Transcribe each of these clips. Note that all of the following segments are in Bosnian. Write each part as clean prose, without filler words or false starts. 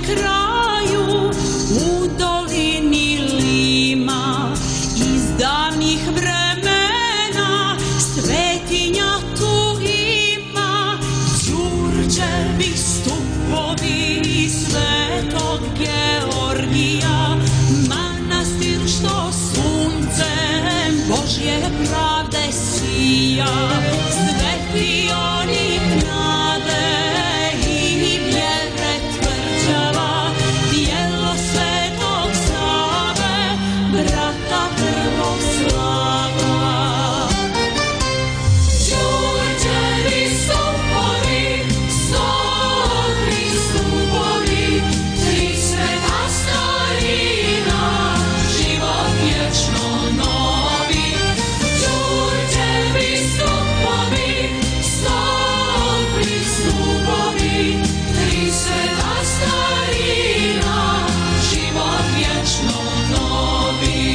kraju u dolini Lima iz davnih vremena svetinja tu ima, Đurđevi stupovi Svetog Georgija, manastir što suncem Božje pravde sija, svetionik nade i vjere tvrđava, djelo Svetog Save, brata Prvoslava. Đurđevi stupovi, stolni stupovi, tri sveta starina, život vječno novi. Đurđevi stupovi, stolni stupovi, tri sveta starina, život vječno novi.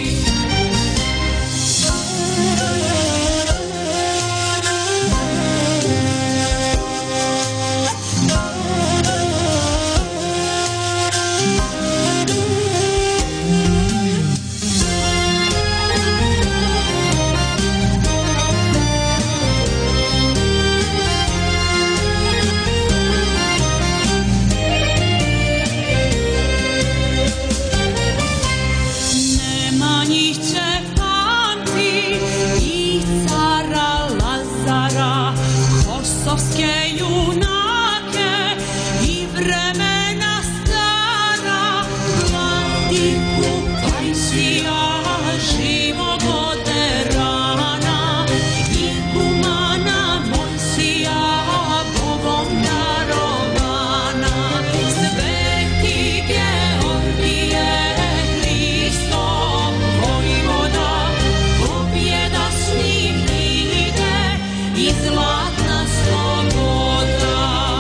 Nemanjiće pamti i cara Lazara, kosovske junake i vremena stara, vladiku Pajsija, živog oderana, igumana Mojsija, Bogom darovana, sveti Georgije, Hristov vojvoda, pobjeda s njim ide i zlatna sloboda.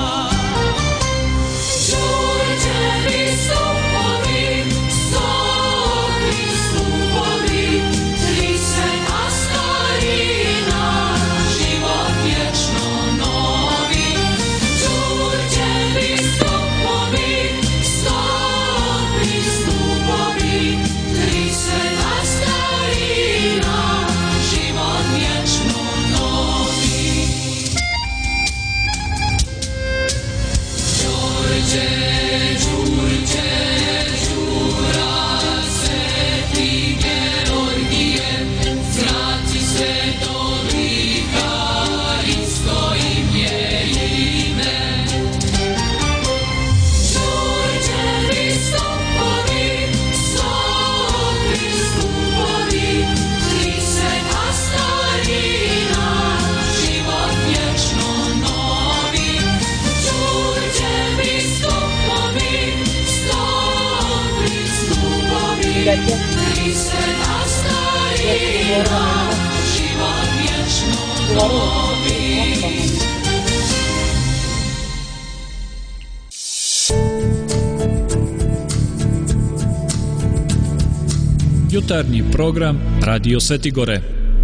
Đurđevi stupovi, stolni stupovi, tri sveta starina, život vječno novi. Đurđevi stupovi, stolni stupovi, tri sveta starina, život vječno novi. Đurđe, Đurđe, Đura, sveti Georgije, zraci svetog lika, isto im je ime. Đurđevi stupovi, stolni stupovi, tri sveta starina, život vječno novi. Đurđevi stupovi, stolni stupovi, tri sveta starina, život vječno novi. Jutarnji program Radio Svetigore.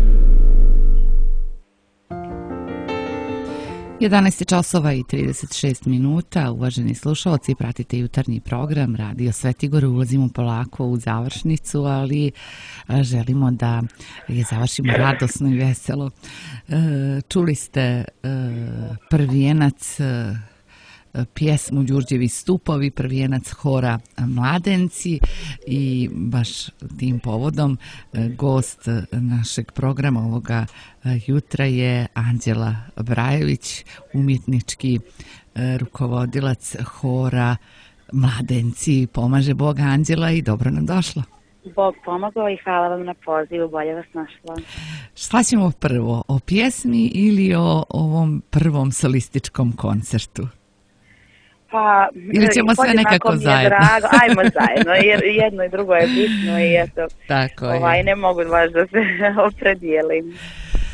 11 časova i 36 minuta. Uvaženi slušalci, pratite jutarnji program Radio Svetigore. Ulazimo polako u završnicu, ali želimo da je završimo radosno i veselo. Čuli ste prvijenac pjesmu Đurđevi stupovi, prvijenac hora Mladenci, i baš tim povodom gost našeg programa ovoga jutra je Anđela Brajević, umjetnički rukovodilac hora Mladenci. Pomaže Bog, Anđela, i dobro nam došla. Bog pomogao i hvala vam na pozivu, bolje vas našla. Šta ćemo prvo, o pjesmi ili o ovom prvom solističkom koncertu? Pa, ili ćemo sve nekako zajedno? Ajmo zajedno, jer jedno i drugo je bitno i eto, tako je. Ne mogu baš da se opredijelim.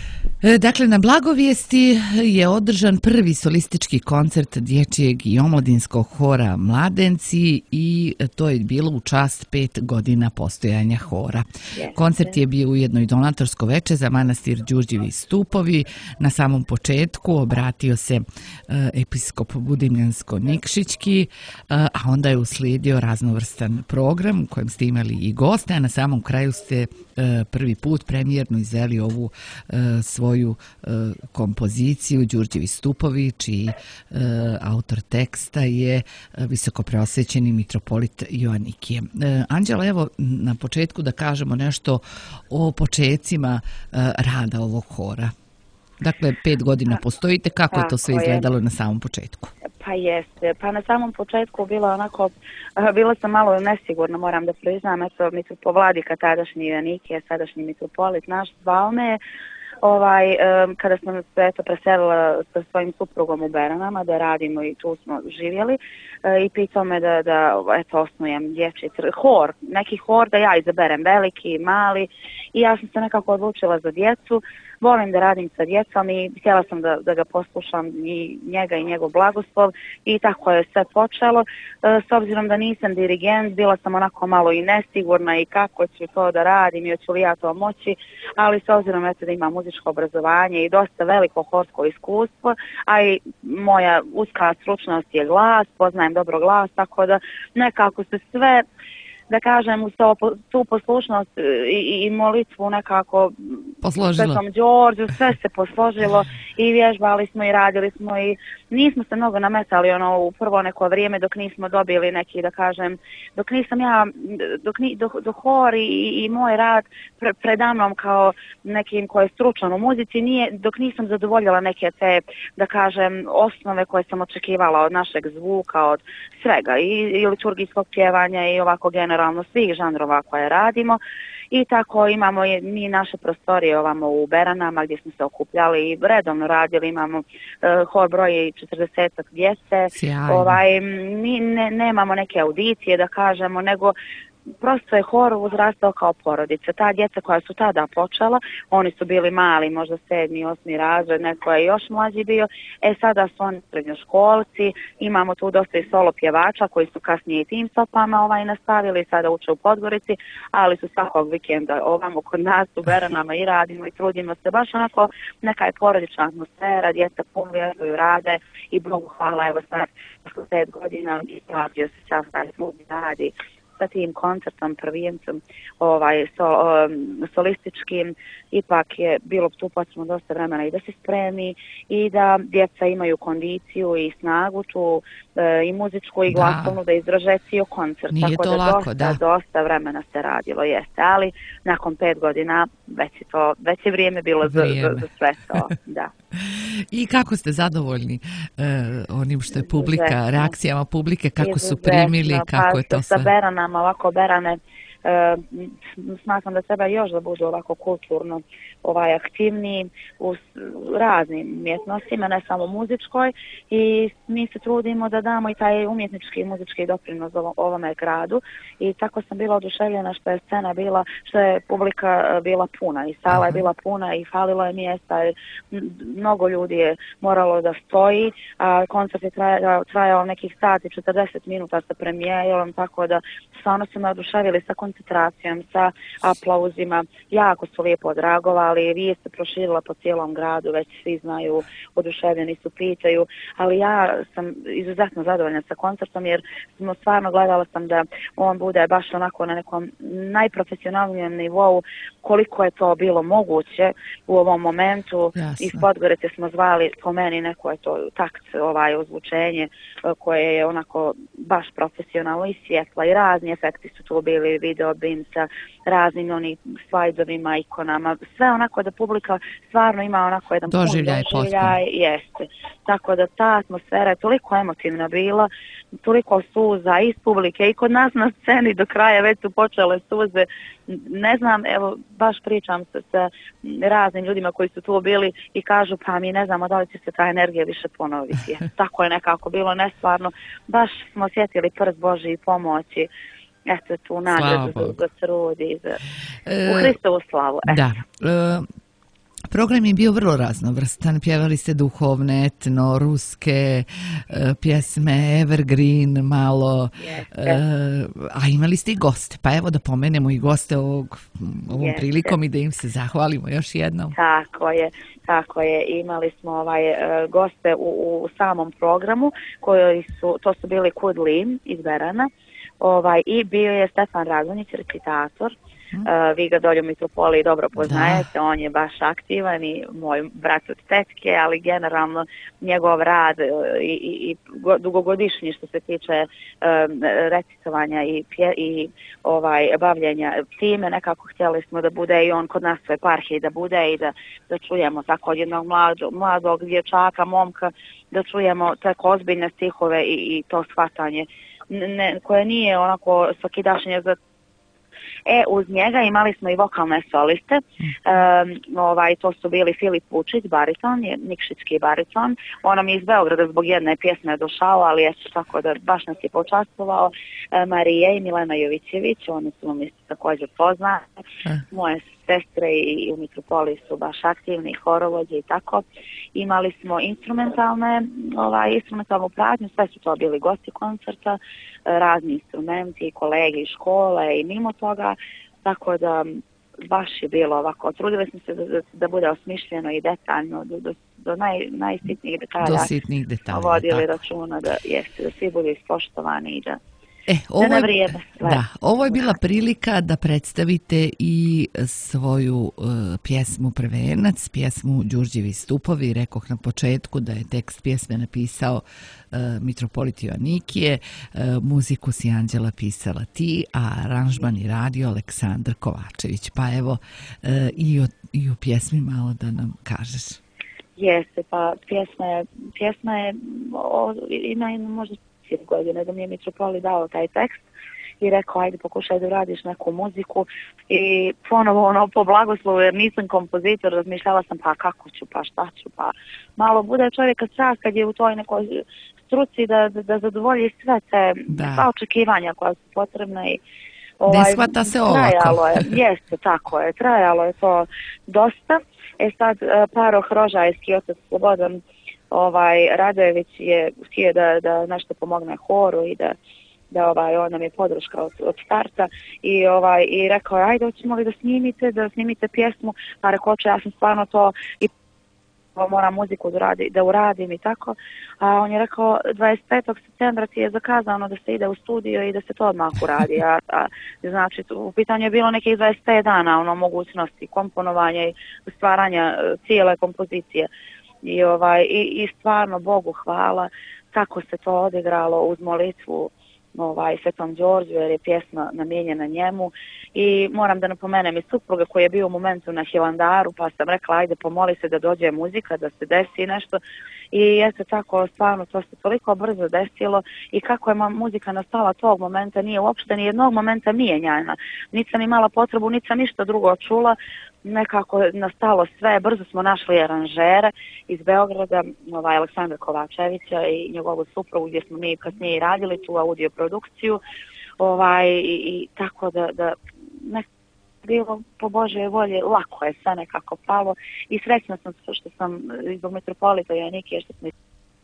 Dakle, na Blagovijesti je održan prvi solistički koncert dječjeg i omladinskog hora Mladenci i to je bilo u čast 5 godina postojanja hora. Koncert je bio ujedno i donatorsko veče za manastir Đurđevi stupovi. Na samom početku obratio se episkop Budimljansko-Nikšićki, a onda je uslijedio raznovrstan program u kojem ste imali i goste, a na samom kraju ste prvi put premijerno izveli ovu svoju kompoziciju Đurđevi stupovi, čiji autor teksta je visokopreosvećeni mitropolit Joanikije. Anđela, evo na početku da kažemo nešto o počecima rada ovog hora. Dakle, 5 godina postojite, kako je to sve izgledalo na samom početku? Pa jeste, pa na samom početku bila sam malo nesigurna, moram da priznam, eto vladika tadašnji Joanikije, sadašnji mitropolit naš, zvao me kada sam se preselila sa svojim suprugom u Beranama da radimo i tu smo živjeli i pitao me da osnujem dječji hor, neki hor da ja izaberem, veliki, mali, i ja sam se nekako odlučila za djecu. Volim da radim sa djecom i htjela sam da ga poslušam i njega i njegov blagoslov i tako je sve počelo. S obzirom da nisam dirigent, bila sam onako malo i nesigurna i kako ću to da radim i hoću li ja to moći, ali s obzirom da imam muzičko obrazovanje i dosta veliko horsko iskustvo, a i moja uska stručnost je glas, poznajem dobro glas, tako da nekako se sve, da kažem, uz tu poslušnost i molitvu nekako Svetom Đorđu, sve se posložilo i vježbali smo i radili smo i nismo se mnogo nametali u prvo neko vrijeme dok nismo dobili neki, da kažem, dok nisam ja, dok hor i moj rad predamnom kao nekim ko je stručan u muzici, dok nisam zadovoljila neke te, da kažem, osnove koje sam očekivala od našeg zvuka, od svega i liturgijskog pjevanja i ovako generalno svih žanrova koje radimo. I tako imamo mi naše prostorije ovamo u Beranama gdje smo se okupljali i redovno radili, imamo hor broji 40 djece, mi nemamo neke audicije da kažemo, nego prosto je hor uzrastao kao porodica. Ta djeca koja su tada počela, oni su bili mali, možda 7. 8. razred, neko je još mlađi bio, sada su oni srednjoškolci, imamo tu dosta i solo pjevača koji su kasnije i tim stopama nastavili, sada uče u Podgorici, ali su svakog vikenda ovamo kod nas u Beranama i radimo i trudimo se, baš onako neka je porodična atmosfera, djeca puno vjeruju, rade i Bogu hvala, evo sad 5 godina i slavio se sad taj svudi radi sa tim koncertom prvijemcom solističkim, ipak je bilo tu potrebno dosta vremena i da se spremi i da djeca imaju kondiciju i snagu tu i muzičku i glasovnu da izdrže cijel koncert. Nije tako to da lako, dosta vremena se radilo, jeste, ali nakon 5 godina već je vrijeme bilo za sve to. Da. I kako ste zadovoljni onim što je publika, reakcijama publike, kako su primili, kako je to sve? Sa Beranama, ovako Berane, smatram da treba još da budu ovako kulturno aktivniji u raznim umjetnostima, ne samo muzičkoj, i mi se trudimo da damo i taj umjetnički i muzički doprinos ovome gradu i tako sam bila oduševljena što je scena bila, što je publika bila puna i sala je bila puna i falilo je mjesta, mnogo ljudi je moralo da stoji, a koncert je trajao nekih sati 40 minuta sa premijerom, tako da stvarno su me oduševili sa koncentracijom, sa aplauzima, jako su lijepo odragovali, vijest se proširila po cijelom gradu, već svi znaju, oduševljeni su, pitaju, ali ja sam izuzetno zadovoljna sa koncertom jer stvarno gledala sam da on bude baš onako na nekom najprofesionalnijem nivou koliko je to bilo moguće u ovom momentu. Iz Podgorice smo zvali, po meni neko je to takt, ozvučenje koje je onako baš profesionalno i svjetla i razni efekti su tu bili, video bim sa raznim slajdovima, ikonama, sve onako da publika stvarno ima onako jedan doživljaj, jeste. Tako da ta atmosfera je toliko emotivna bila, toliko suza iz publike i kod nas na sceni do kraja već su počele suze. Ne znam, evo baš pričam se sa raznim ljudima koji su tu bili i kažu pa mi ne znamo da li će se ta energija više ponoviti. Tako je nekako bilo nestvarno. Baš smo osjetili prst Božji i pomoći. Eto tu nagradu za trud i u Hristovu slavu. Da. Program je bio vrlo raznovrstan, pjevali ste duhovne, etno, ruske pjesme, evergreen malo, a imali ste i goste, pa evo da pomenemo i goste ovom prilikom i da im se zahvalimo još jednom. Tako je, imali smo goste u samom programu, to su bili Kud Lim iz Berana, i bio je Stefan Radonjić, recitator. Vi ga dolje u Mitropoliji dobro poznajete, on je baš aktivan i moj brat od tetke, ali generalno njegov rad i dugogodišnji što se tiče recitovanja i bavljenja time, nekako htjeli smo da bude i on kod nas u eparhiji, da bude i da čujemo tako od jednog mladog dječaka, momka, da čujemo tako ozbiljne stihove i to shvatanje koje nije onako svakidašnje za. Uz njega imali smo i vokalne soliste, to su bili Filip Vučić, bariton, nikšićki bariton, on nam je iz Beograda zbog jedne pjesme došao, ali eto tako da baš nas je počastvovao, Marije i Milena Jovićević, oni su mi također poznate, moje sestre i u Mitropoliji su baš aktivni, horovođe i tako. Imali smo instrumentalnu pratnju, sve su to bili gosti koncerta, razni instrumenti, kolege iz škole i mimo toga, tako da baš je bilo ovako. Trudili smo se da bude osmišljeno i detaljno, do najsitnijih detalja. Do sitnih detalja, vodili računa da svi budu ispoštovani i da ovo je bila prilika da predstavite i svoju pjesmu Prvenac, pjesmu Đurđevi stupovi. Rekoh na početku da je tekst pjesme napisao mitropolit Joanikije, muziku si Anđela pisala ti, a aranžman i radio Aleksandar Kovačević. Pa evo i o pjesmi malo da nam kažeš. Jeste, pa pjesma je ima možda godine da mi je Mitropolit dao taj tekst i rekao ajde pokušaj da radiš neku muziku i ponovo po blagoslovu jer nisam kompozitor, razmišljala sam pa kako ću, pa šta ću, pa malo bude čovjeka strast kad je u toj nekoj struci da zadovolji sve te sva očekivanja koja su potrebna i ne shvata se ovako. Jeste, tako je, trajalo je to dosta. Sad Paro Hrožajski, otac Slobodan Radojević je htio da nešto pomogne horu i da on nam je podrška od starta i rekao ajde hoćemo li da snimite pjesmu, pa rekao ja sam stvarno to i moram muziku da uradim i tako, a on je rekao 25. septembra ti je zakazano da se ide u studio i da se to odmah uradi, znači u pitanju je bilo nekih 25 dana mogućnosti komponovanja i stvaranja cijele kompozicije. I stvarno Bogu hvala kako se to odigralo uz molitvu Svetom Đorđu jer je pjesma namijenjena njemu i moram da napomenem i supruga koji je bio u momentu na Hilandaru pa sam rekla ajde pomoli se da dođe muzika, da se desi nešto i eto tako stvarno to se toliko brzo desilo i kako je muzika nastala tog momenta nije uopšte ni jednog momenta mijenjana, niti sam imala potrebu, niti sam ništa drugo čula, nekako nastalo sve, brzo smo našli aranžere iz Beograda, Aleksandra Kovačevića i njegovu suprugu gdje smo mi kasnije radili tu audio produkciju i tako da bilo po Božoj volji, lako je sve nekako palo i srećna sam što sam zbog Mitropolita Joanikije što sam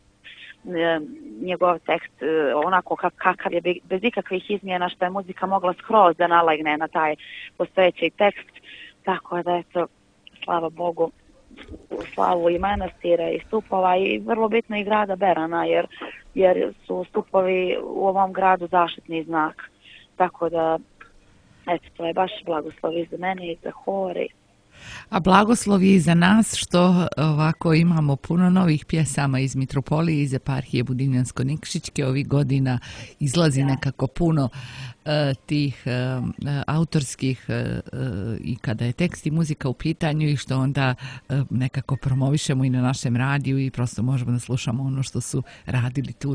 njegov tekst onako kakav je bez ikakvih izmjena što je muzika mogla skroz da nalegne na taj postojeći tekst. Tako da eto, slava Bogu, slavu i manastira i stupova i vrlo bitno i grada Berana jer su stupovi u ovom gradu zaštitni znak. Tako da, eto, to je baš blagoslov i za mene i za hore. A blagoslov je i za nas što ovako imamo puno novih pjesama iz Mitropolije, iz eparhije Budinjansko-Nikšićke. Ovih godina izlazi nekako puno tih autorskih i kada je tekst i muzika u pitanju i što onda nekako promovišemo i na našem radiju i prosto možemo da slušamo ono što su radili tu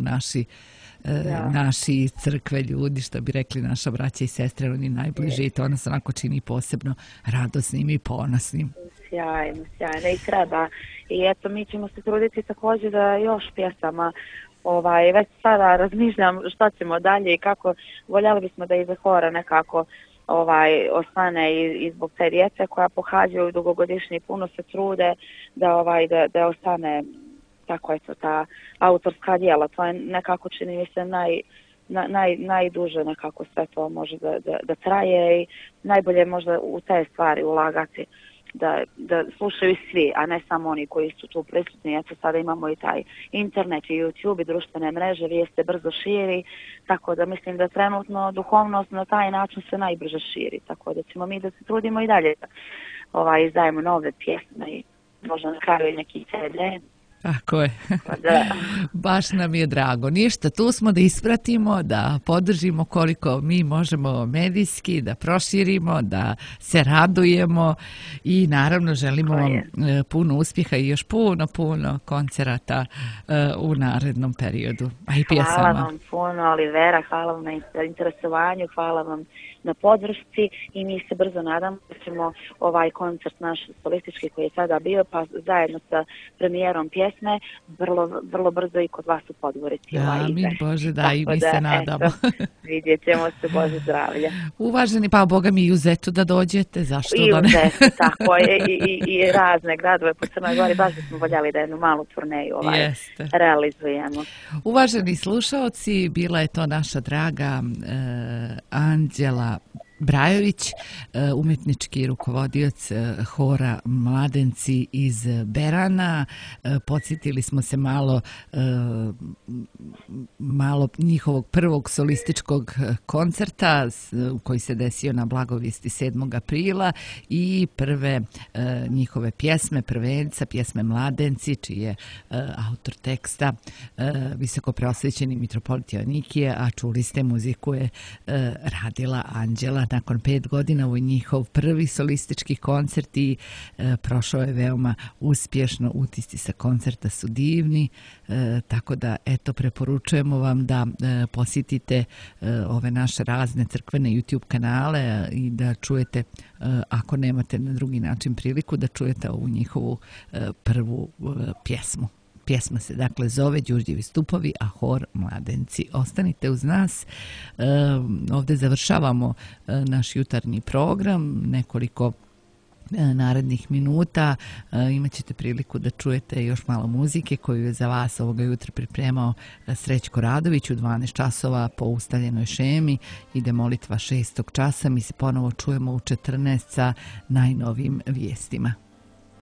naši crkve ljudi, što bi rekli naša braća i sestre, oni najbliži i to nas onako čini posebno radosnim i ponosnim. Sjajno i treba. I eto, mi ćemo se truditi također da još pjesama već sada razmišljam šta ćemo dalje i kako voljeli bismo da iza hora nekako osvane i zbog te djece koja pohađaju dugogodišnji, puno se trude da ostane tako eto ta autorska djela. To je nekako, čini mi se, najduže nekako sve to može da traje i najbolje možda u te stvari ulagati. Da slušaju svi, a ne samo oni koji su tu prisutni. Eto, sada imamo i taj internet i YouTube i društvene mreže, vijest se brzo širi, tako da mislim da trenutno duhovnost na taj način se najbrže širi, tako da ćemo mi da se trudimo i dalje da izdajemo nove pjesme i možda na kraju i neki CD. Tako je. Da. Baš nam je drago. Ništa, tu smo da ispratimo, da podržimo koliko mi možemo medijski, da proširimo, da se radujemo i naravno želimo vam puno uspjeha i još puno koncerata u narednom periodu. A i pjesama. Hvala vam puno, Olivera, hvala vam na interesovanju, hvala vam na podršci i mi se brzo nadamo da ćemo ovaj koncert naš solistički koji je sada bio, pa zajedno sa premijerom pjesme vrlo brzo i kod vas u Podgorici. Amin, Bože, da, i mi se nadamo. Vidjet ćemo se, Bože zdravlja. Uvaženi, pa Boga mi i u Zetu da dođete, zašto I da ne? I u Zetu, tako je, i razne gradove po Crnoj Gori, baš da smo voljeli da jednu malu turneju realizujemo. Uvaženi slušaoci, bila je to naša draga Anđela Brajović, umjetnički rukovodioc hora Mladenci iz Berana. Podsjetili smo se malo njihovog prvog solističkog koncerta koji se desio na Blagovijesti 7. aprila i prve njihove pjesme, prvenca, pjesme Mladenci, čiji je autor teksta visoko preosvećeni mitropolit Joanikije, a čuli ste muziku je radila Anđela. Nakon 5 godina ovo je njihov prvi solistički koncert i prošao je veoma uspješno. Utisci sa koncerta su divni, tako da eto preporučujemo vam da posjetite ove naše razne crkvene YouTube kanale i da čujete, ako nemate na drugi način priliku, da čujete ovu njihovu prvu pjesmu. Pjesma se dakle zove Đurđevi stupovi, a hor Mladenci. Ostanite uz nas. Ovdje završavamo naš jutarnji program. Nekoliko narednih minuta imat ćete priliku da čujete još malo muzike koju je za vas ovoga jutra pripremao Srećko Radović u 12 časova po ustaljenoj šemi. Ide molitva 6. časa. Mi se ponovo čujemo u 14 sa najnovim vijestima.